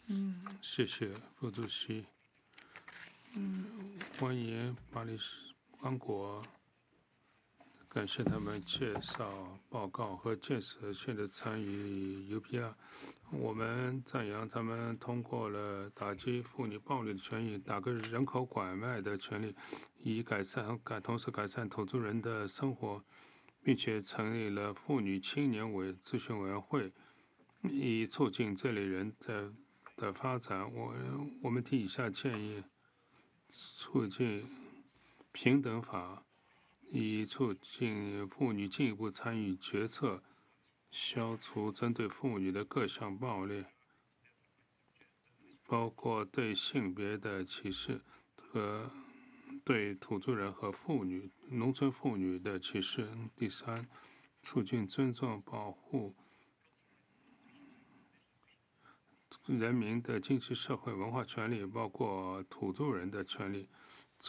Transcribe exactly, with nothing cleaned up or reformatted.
嗯，谢谢副主席。嗯，欢迎巴黎市刚果，感谢他们介绍报告和建设性的参与 U P R。我们赞扬他们通过了打击妇女暴力的权益，打击人口拐卖的权利，以改善改同时改善投资人的生活，并且成立了妇女青年委咨询委员会，以促进这类人的的发展。我我们提以下建议：促进平等法，以促进妇女进一步参与决策，消除针对妇女的各项暴力，包括对性别的歧视和对土著人和妇女、农村妇女的歧视。第三，促进尊重、保护人民的经济社会文化权利，包括土著人的权利。